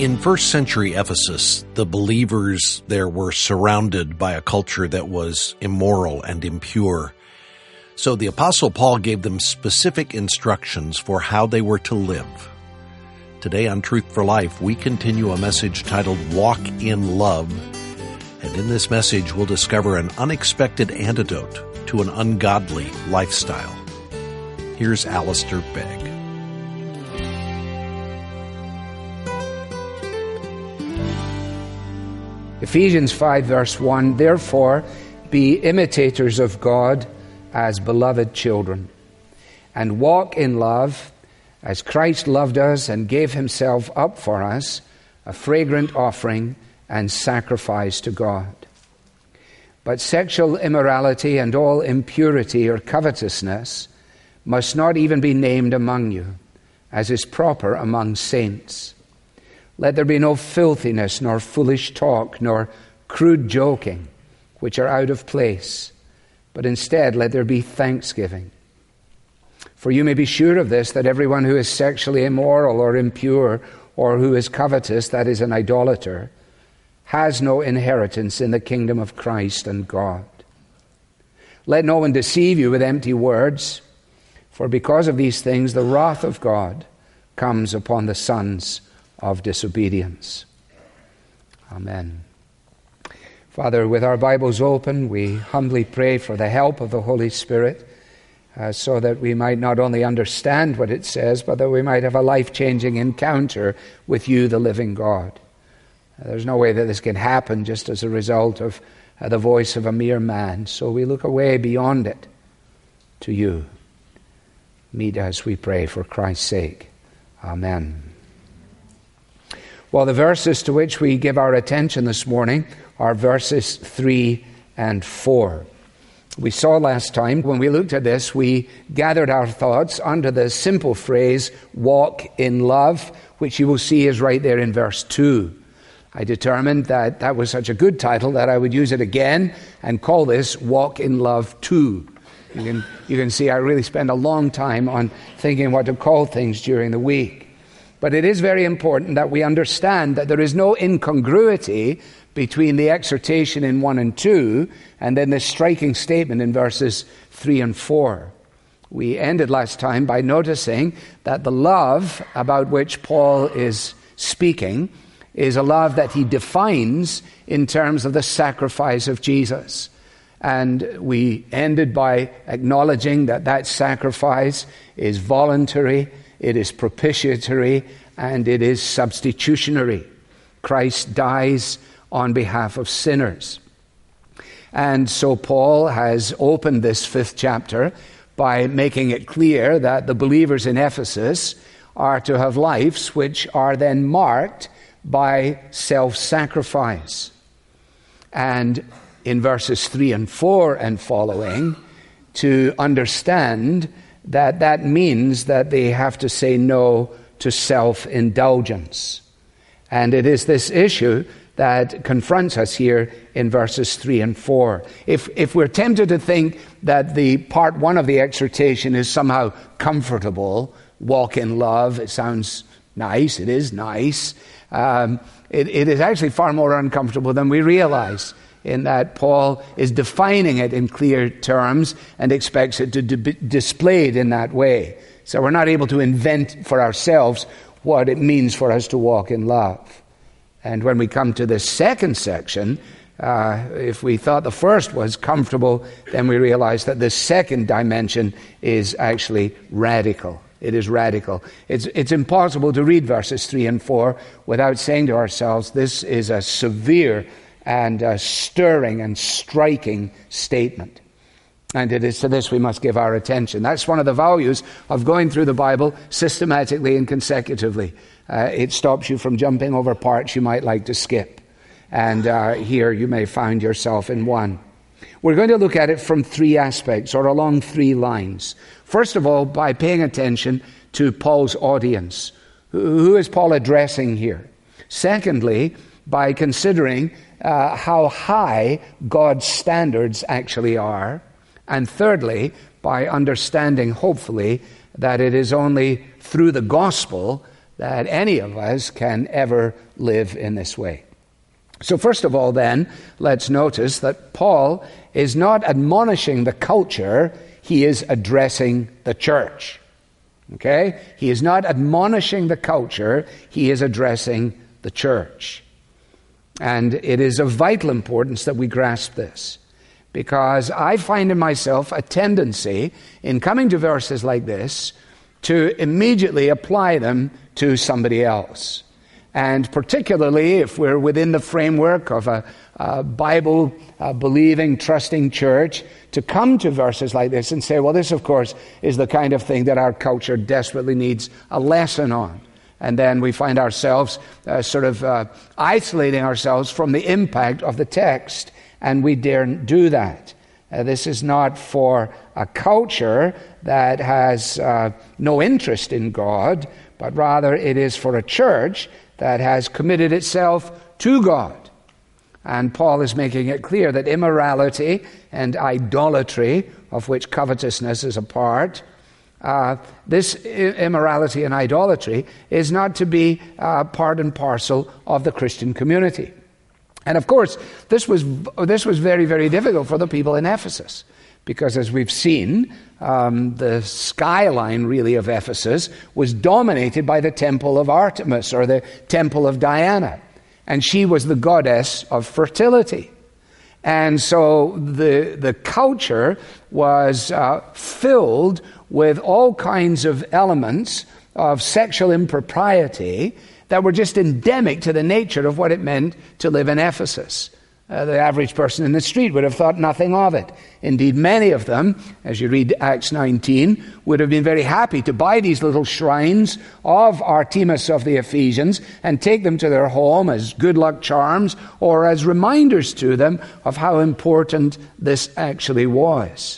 In first century Ephesus, the believers there were surrounded by a culture that was immoral and impure. So the Apostle Paul gave them specific instructions for how they were to live. Today on Truth for Life, we continue a message titled Walk in Love. And in this message, we'll discover an unexpected antidote to an ungodly lifestyle. Here's Alistair Begg. Ephesians 5 verse 1, therefore be imitators of God as beloved children, and walk in love as Christ loved us and gave himself up for us, a fragrant offering and sacrifice to God. But sexual immorality and all impurity or covetousness must not even be named among you, as is proper among saints. Let there be no filthiness, nor foolish talk, nor crude joking, which are out of place, but instead let there be thanksgiving. For you may be sure of this, that everyone who is sexually immoral or impure, or who is covetous, that is, an idolater, has no inheritance in the kingdom of Christ and God. Let no one deceive you with empty words, for because of these things the wrath of God comes upon the sons of disobedience. Amen. Father, with our Bibles open, we humbly pray for the help of the Holy Spirit, so that we might not only understand what it says, but that we might have a life-changing encounter with you, the living God. There's no way that this can happen just as a result of the voice of a mere man, so we look away beyond it to you. Meet us, we pray, for Christ's sake. Amen. Well, the verses to which we give our attention this morning are verses 3 and 4. We saw last time, when we looked at this, we gathered our thoughts under the simple phrase, walk in love, which you will see is right there in verse 2. I determined that that was such a good title that I would use it again and call this Walk in Love 2. You can see I really spend a long time on thinking what to call things during the week. But it is very important that we understand that there is no incongruity between the exhortation in 1 and 2 and then this striking statement in verses 3 and 4. We ended last time by noticing that the love about which Paul is speaking is a love that he defines in terms of the sacrifice of Jesus. And we ended by acknowledging that that sacrifice is voluntary, it is propitiatory, and it is substitutionary. Christ dies on behalf of sinners. And so Paul has opened this 5th chapter by making it clear that the believers in Ephesus are to have lives which are then marked by self-sacrifice. And in verses 3 and 4 and following, to understand that that means that they have to say no to self-indulgence. And it is this issue that confronts us here in verses 3 and 4. If we're tempted to think that the part 1 of the exhortation is somehow comfortable, walk in love, it sounds nice, it is nice, it is actually far more uncomfortable than we realize, in that Paul is defining it in clear terms and expects it to be displayed in that way. So we're not able to invent for ourselves what it means for us to walk in love. And when we come to the second section, if we thought the first was comfortable, then we realize that the second dimension is actually radical. It is radical. It's impossible to read verses 3 and 4 without saying to ourselves, this is a severe and a stirring and striking statement. And it is to this we must give our attention. That's one of the values of going through the Bible systematically and consecutively. It stops you from jumping over parts you might like to skip. And here you may find yourself in one. We're going to look at it from 3 aspects, or along 3 lines. First of all, by paying attention to Paul's audience. Who is Paul addressing here? Secondly, by considering how high God's standards actually are. And thirdly, by understanding, hopefully, that it is only through the gospel that any of us can ever live in this way. So first of all then, let's notice that Paul is not admonishing the culture, he is addressing the church. Okay? He is not admonishing the culture, he is addressing the church. And it is of vital importance that we grasp this, because I find in myself a tendency in coming to verses like this to immediately apply them to somebody else. And particularly if we're within the framework of a Bible-believing, trusting church, to come to verses like this and say, well, this, of course, is the kind of thing that our culture desperately needs a lesson on. And then we find ourselves isolating ourselves from the impact of the text, and we daren't do that. This is not for a culture that has no interest in God, but rather it is for a church that has committed itself to God. And Paul is making it clear that immorality and idolatry, of which covetousness is a part, this immorality and idolatry is not to be part and parcel of the Christian community. And of course, this was very, very difficult for the people in Ephesus, because as we've seen, the skyline really of Ephesus was dominated by the temple of Artemis, or the temple of Diana, and she was the goddess of fertility. And so the culture was filled with all kinds of elements of sexual impropriety that were just endemic to the nature of what it meant to live in Ephesus. The average person in the street would have thought nothing of it. Indeed, many of them, as you read Acts 19, would have been very happy to buy these little shrines of Artemis of the Ephesians and take them to their home as good luck charms or as reminders to them of how important this actually was.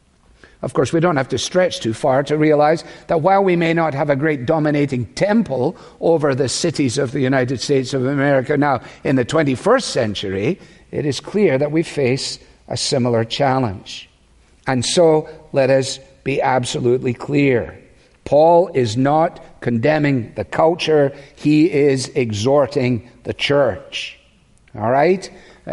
Of course, we don't have to stretch too far to realize that while we may not have a great dominating temple over the cities of the United States of America now in the 21st century, it is clear that we face a similar challenge. And so let us be absolutely clear. Paul is not condemning the culture, he is exhorting the church. All right?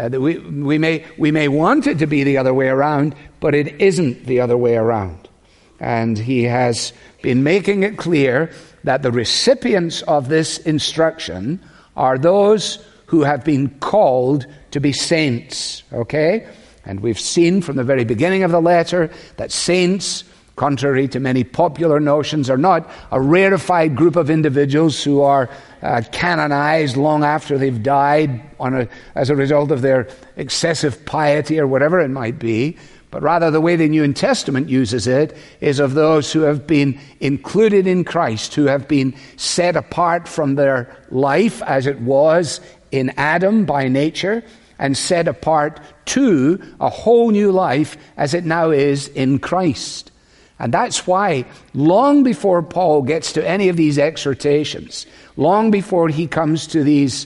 We may want it to be the other way around, but it isn't the other way around. And he has been making it clear that the recipients of this instruction are those who have been called to be saints, okay? And we've seen from the very beginning of the letter that saints, contrary to many popular notions, are not a rarefied group of individuals who are canonized long after they've died as a result of their excessive piety or whatever it might be, but rather the way the New Testament uses it is of those who have been included in Christ, who have been set apart from their life as it was in Adam by nature, and set apart to a whole new life as it now is in Christ. And that's why, long before Paul gets to any of these exhortations, long before he comes to these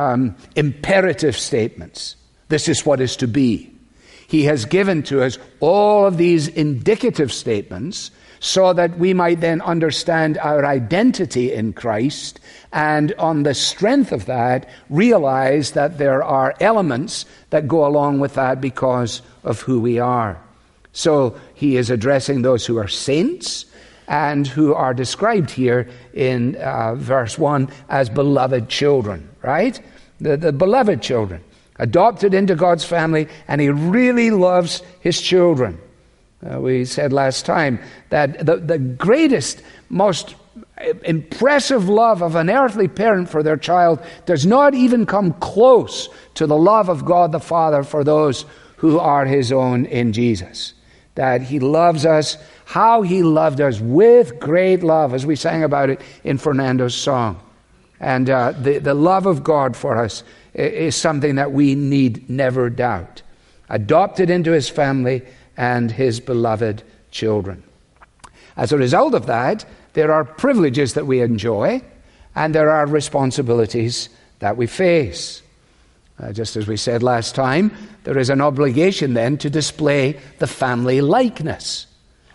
imperative statements, this is what is to be, he has given to us all of these indicative statements so that we might then understand our identity in Christ, and on the strength of that, realize that there are elements that go along with that because of who we are. So he is addressing those who are saints and who are described here in verse 1 as beloved children, right? The beloved children, adopted into God's family, and he really loves his children. We said last time that the greatest, most impressive love of an earthly parent for their child does not even come close to the love of God the Father for those who are his own in Jesus. That he loves us, how he loved us with great love, as we sang about it in Fernando's song. And the love of God for us is something that we need never doubt. Adopted into his family and his beloved children. As a result of that, there are privileges that we enjoy, and there are responsibilities that we face. Just as we said last time, there is an obligation then to display the family likeness.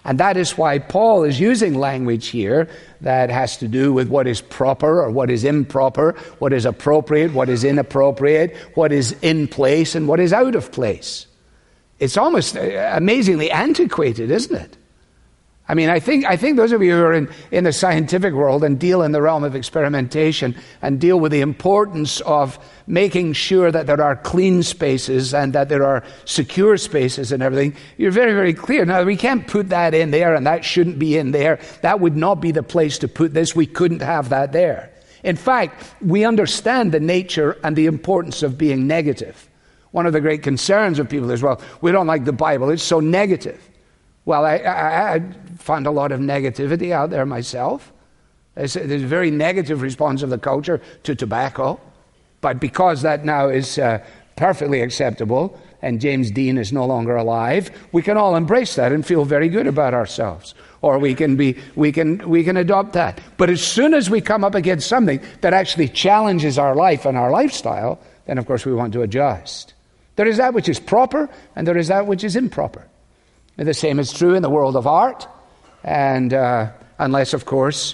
And that is why Paul is using language here that has to do with what is proper or what is improper, what is appropriate, what is inappropriate, what is in place and what is out of place. It's almost amazingly antiquated, isn't it? I mean, I think those of you who are in the scientific world and deal in the realm of experimentation and deal with the importance of making sure that there are clean spaces and that there are secure spaces and everything, you're very, very clear. Now, we can't put that in there and that shouldn't be in there. That would not be the place to put this. We couldn't have that there. In fact, we understand the nature and the importance of being negative. One of the great concerns of people is, well, we don't like the Bible. It's so negative. Well, I find a lot of negativity out there myself. There's a very negative response of the culture to tobacco. But because that now is perfectly acceptable and James Dean is no longer alive, we can all embrace that and feel very good about ourselves. Or we can adopt that. But as soon as we come up against something that actually challenges our life and our lifestyle, then of course we want to adjust. There is that which is proper and there is that which is improper. The same is true in the world of art, and unless, of course,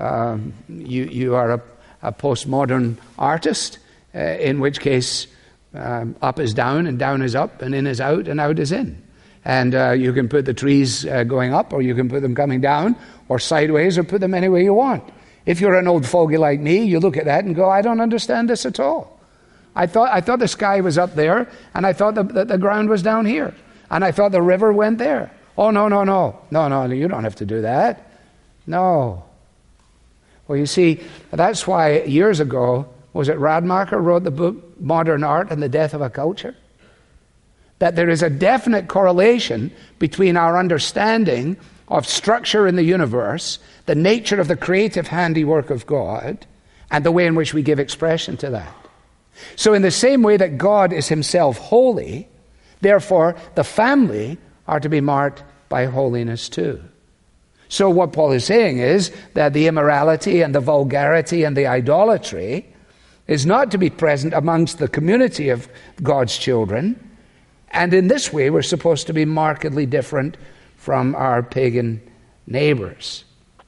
you are a postmodern artist, in which case up is down and down is up and in is out and out is in. And you can put the trees going up or you can put them coming down or sideways or put them any way you want. If you're an old fogey like me, you look at that and go, I don't understand this at all. I thought the sky was up there and I thought that the ground was down here. And I thought the river went there. Oh, no, you don't have to do that. No. Well, you see, that's why years ago, was it Radmacher wrote the book Modern Art and the Death of a Culture? That there is a definite correlation between our understanding of structure in the universe, the nature of the creative handiwork of God, and the way in which we give expression to that. So in the same way that God is himself holy, therefore, the family are to be marked by holiness too. So what Paul is saying is that the immorality and the vulgarity and the idolatry is not to be present amongst the community of God's children. And in this way, we're supposed to be markedly different from our pagan neighbors.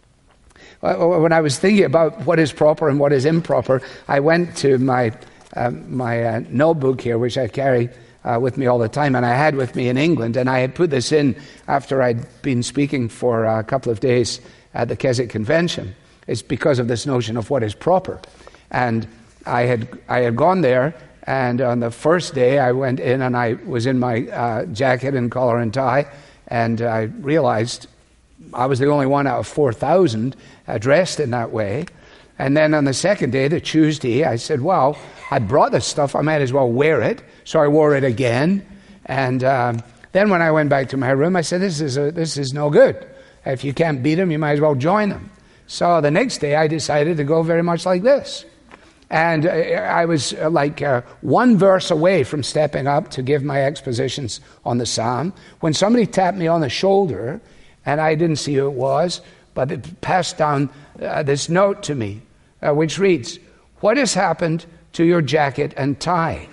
When I was thinking about what is proper and what is improper, I went to my notebook here, which I carry with me all the time, and I had with me in England, and I had put this in after I'd been speaking for a couple of days at the Keswick Convention. It's because of this notion of what is proper. And I had gone there, and on the first day I went in and I was in my jacket and collar and tie, and I realized I was the only one out of 4,000 dressed in that way. And then on the second day, the Tuesday, I said, well, I brought this stuff, I might as well wear it. So I wore it again. And then when I went back to my room, I said, this is no good. If you can't beat them, you might as well join them. So the next day, I decided to go very much like this. And I was like one verse away from stepping up to give my expositions on the psalm when somebody tapped me on the shoulder, and I didn't see who it was, but it passed down this note to me, which reads, "What has happened to your jacket and tie?"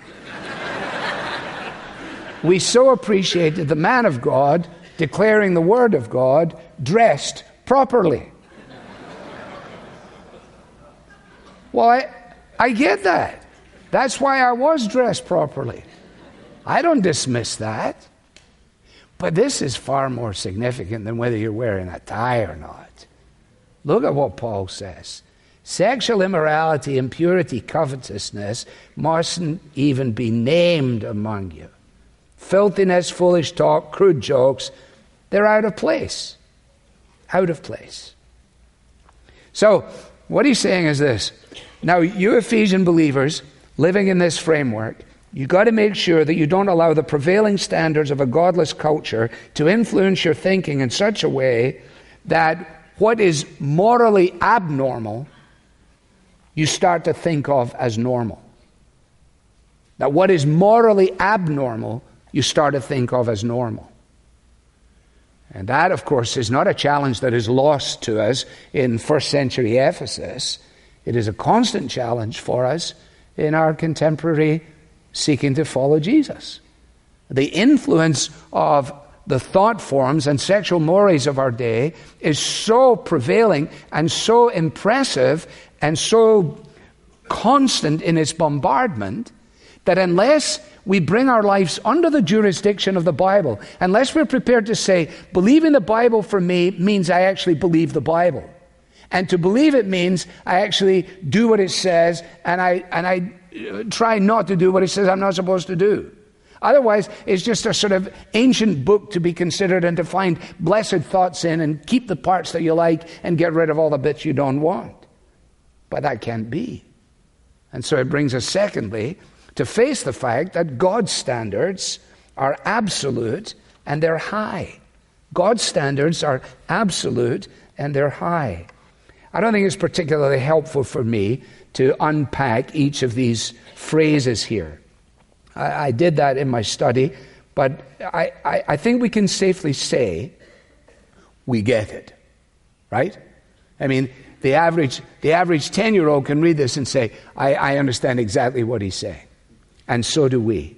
We so appreciated the man of God declaring the word of God dressed properly. Well, I get that. That's why I was dressed properly. I don't dismiss that. But this is far more significant than whether you're wearing a tie or not. Look at what Paul says. Sexual immorality, impurity, covetousness mustn't even be named among you. Filthiness, foolish talk, crude jokes, they're out of place. Out of place. So, what he's saying is this. Now, you Ephesian believers living in this framework, you've got to make sure that you don't allow the prevailing standards of a godless culture to influence your thinking in such a way that what is morally abnormal, you start to think of as normal. That what is morally abnormal, you start to think of as normal. And that, of course, is not a challenge that is lost to us in first century Ephesus. It is a constant challenge for us in our contemporary seeking to follow Jesus. The influence of the thought forms and sexual mores of our day is so prevailing and so impressive and so constant in its bombardment that unless we bring our lives under the jurisdiction of the Bible, unless we're prepared to say, believing the Bible for me means I actually believe the Bible. And to believe it means I actually do what it says, and I try not to do what it says I'm not supposed to do. Otherwise, it's just a sort of ancient book to be considered and to find blessed thoughts in and keep the parts that you like and get rid of all the bits you don't want. But that can't be. And so it brings us, secondly, to face the fact that God's standards are absolute and they're high. God's standards are absolute and they're high. I don't think it's particularly helpful for me to unpack each of these phrases here. I did that in my study, but I think we can safely say we get it, right? I mean, the average 10-year-old can read this and say, I understand exactly what he's saying. And so do we.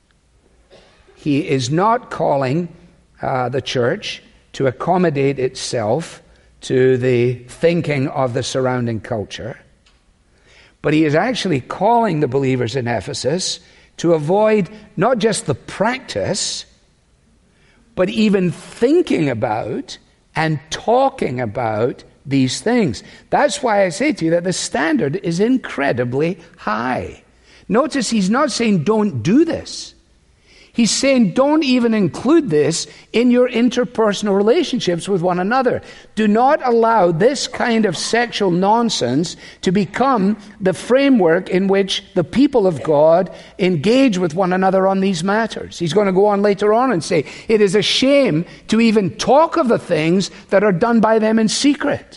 He is not calling the church to accommodate itself to the thinking of the surrounding culture, but he is actually calling the believers in Ephesus to avoid not just the practice, but even thinking about and talking about these things. That's why I say to you that the standard is incredibly high. Notice he's not saying don't do this. He's saying don't even include this in your interpersonal relationships with one another. Do not allow this kind of sexual nonsense to become the framework in which the people of God engage with one another on these matters. He's going to go on later on and say it is a shame to even talk of the things that are done by them in secret.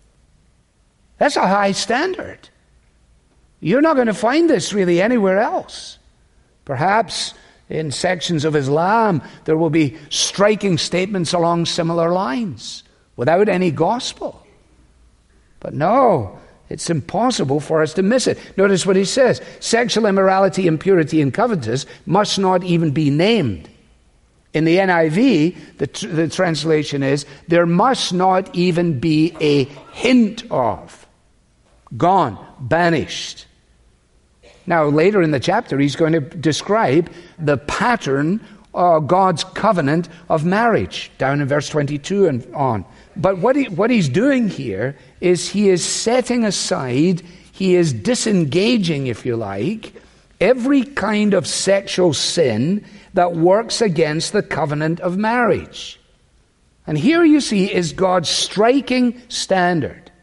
That's a high standard. You're not going to find this really anywhere else. Perhaps in sections of Islam, there will be striking statements along similar lines without any gospel. But no, it's impossible for us to miss it. Notice what he says. Sexual immorality, impurity, and covetous must not even be named. In the NIV, the translation is, there must not even be a hint of. Gone, banished. Now, later in the chapter, he's going to describe the pattern of God's covenant of marriage, down in verse 22 and on. But what he's doing here is he is setting aside, he is disengaging, if you like, every kind of sexual sin that works against the covenant of marriage. And here you see is God's striking standard.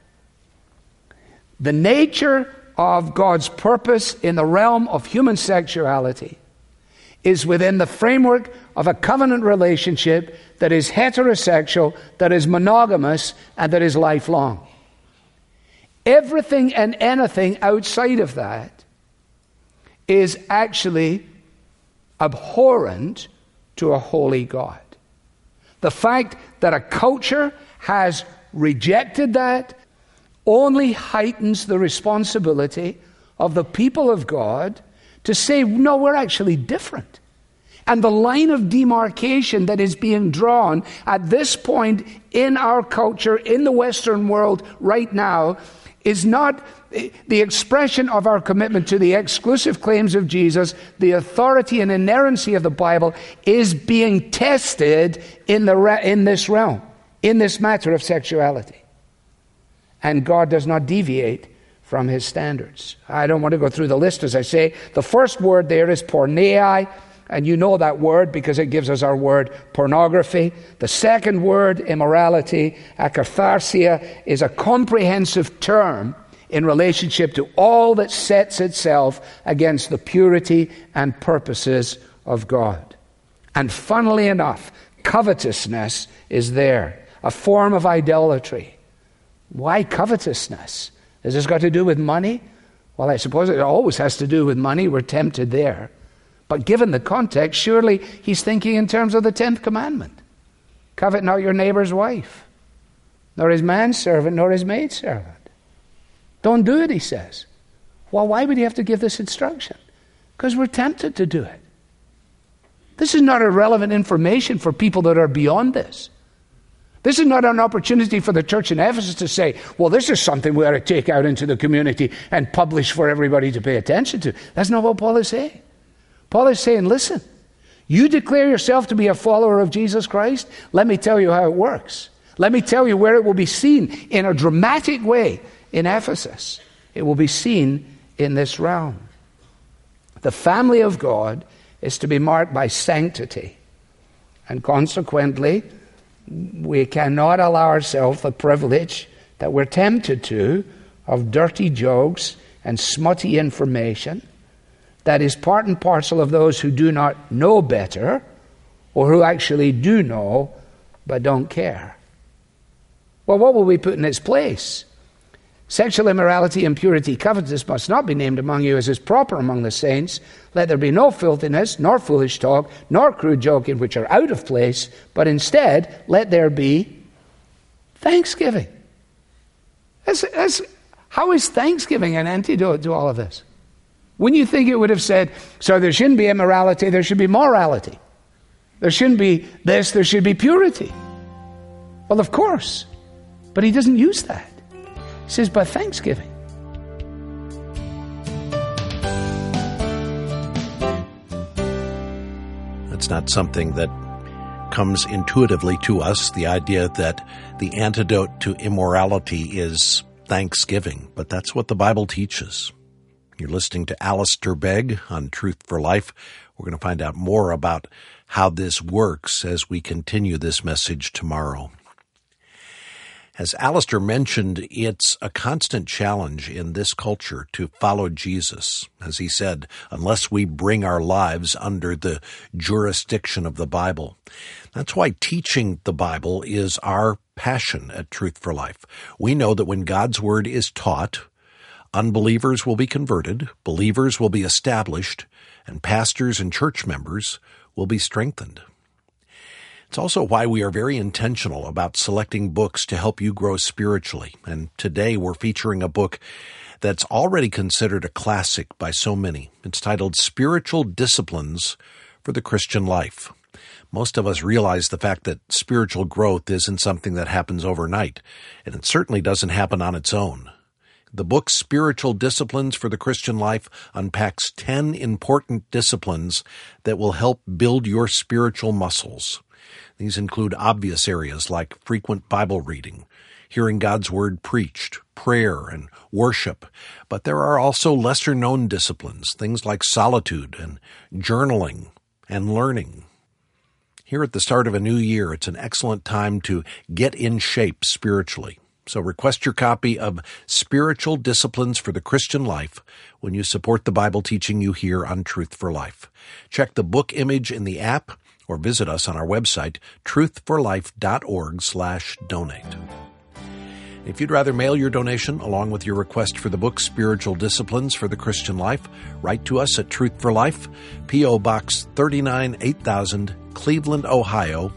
The nature of God's purpose in the realm of human sexuality is within the framework of a covenant relationship that is heterosexual, that is monogamous, and that is lifelong. Everything and anything outside of that is actually abhorrent to a holy God. The fact that a culture has rejected that only heightens the responsibility of the people of God to say, no, we're actually different. And the line of demarcation that is being drawn at this point in our culture, in the Western world right now, is not the expression of our commitment to the exclusive claims of Jesus. The authority and inerrancy of the Bible is being tested in this realm, in this matter of sexuality. And God does not deviate from his standards. I don't want to go through the list, as I say. The first word there is porneia, and you know that word because it gives us our word pornography. The second word, immorality, akatharsia, is a comprehensive term in relationship to all that sets itself against the purity and purposes of God. And funnily enough, covetousness is there, a form of idolatry. Why covetousness? Has this got to do with money? Well, I suppose it always has to do with money. We're tempted there. But given the context, surely he's thinking in terms of the 10th commandment. Covet not your neighbor's wife, nor his manservant, nor his maidservant. Don't do it, he says. Well, why would he have to give this instruction? Because we're tempted to do it. This is not irrelevant information for people that are beyond this. This is not an opportunity for the church in Ephesus to say, well, this is something we ought to take out into the community and publish for everybody to pay attention to. That's not what Paul is saying. Paul is saying, listen, you declare yourself to be a follower of Jesus Christ? Let me tell you how it works. Let me tell you where it will be seen in a dramatic way in Ephesus. It will be seen in this realm. The family of God is to be marked by sanctity. And consequently, we cannot allow ourselves the privilege that we're tempted to of dirty jokes and smutty information that is part and parcel of those who do not know better or who actually do know but don't care. Well, what will we put in its place? Sexual immorality, impurity, covetousness must not be named among you as is proper among the saints. Let there be no filthiness, nor foolish talk, nor crude joking, which are out of place, but instead let there be thanksgiving. How is thanksgiving an antidote to all of this? Wouldn't you think it would have said, so there shouldn't be immorality, there should be morality. There shouldn't be this, there should be purity. Well, of course. But he doesn't use that. He says, by thanksgiving. It's not something that comes intuitively to us, the idea that the antidote to immorality is thanksgiving. But that's what the Bible teaches. You're listening to Alistair Begg on Truth for Life. We're going to find out more about how this works as we continue this message tomorrow. As Alistair mentioned, it's a constant challenge in this culture to follow Jesus. As he said, unless we bring our lives under the jurisdiction of the Bible. That's why teaching the Bible is our passion at Truth for Life. We know that when God's Word is taught, unbelievers will be converted, believers will be established, and pastors and church members will be strengthened. It's also why we are very intentional about selecting books to help you grow spiritually. And today we're featuring a book that's already considered a classic by so many. It's titled Spiritual Disciplines for the Christian Life. Most of us realize the fact that spiritual growth isn't something that happens overnight, and it certainly doesn't happen on its own. The book Spiritual Disciplines for the Christian Life unpacks 10 important disciplines that will help build your spiritual muscles. These include obvious areas like frequent Bible reading, hearing God's Word preached, prayer, and worship. But there are also lesser-known disciplines, things like solitude and journaling and learning. Here at the start of a new year, it's an excellent time to get in shape spiritually. So request your copy of Spiritual Disciplines for the Christian Life when you support the Bible teaching you hear on Truth for Life. Check the book image in the app or visit us on our website, truthforlife.org/donate. If you'd rather mail your donation along with your request for the book Spiritual Disciplines for the Christian Life, write to us at Truth for Life, P.O. Box 39 8000, Cleveland, Ohio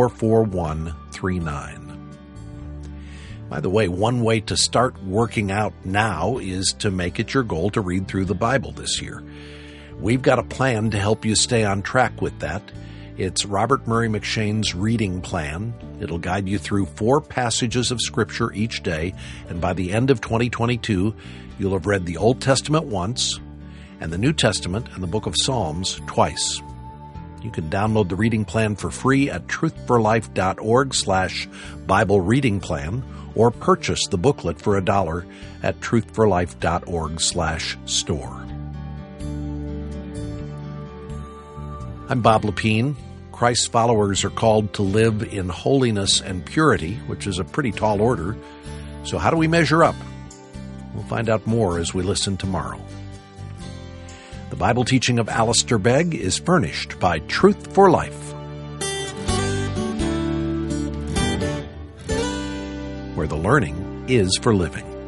44139. By the way, one way to start working out now is to make it your goal to read through the Bible this year. We've got a plan to help you stay on track with that. It's Robert Murray McShane's reading plan. It'll guide you through 4 passages of Scripture each day, and by the end of 2022, you'll have read the Old Testament once, and the New Testament and the book of Psalms twice. You can download the reading plan for free at truthforlife.org/Bible reading plan, or purchase the booklet for $1 at truthforlife.org/store. I'm Bob Lepine. Christ's followers are called to live in holiness and purity, which is a pretty tall order. So how do we measure up? We'll find out more as we listen tomorrow. The Bible teaching of Alistair Begg is furnished by Truth for Life, where the learning is for living.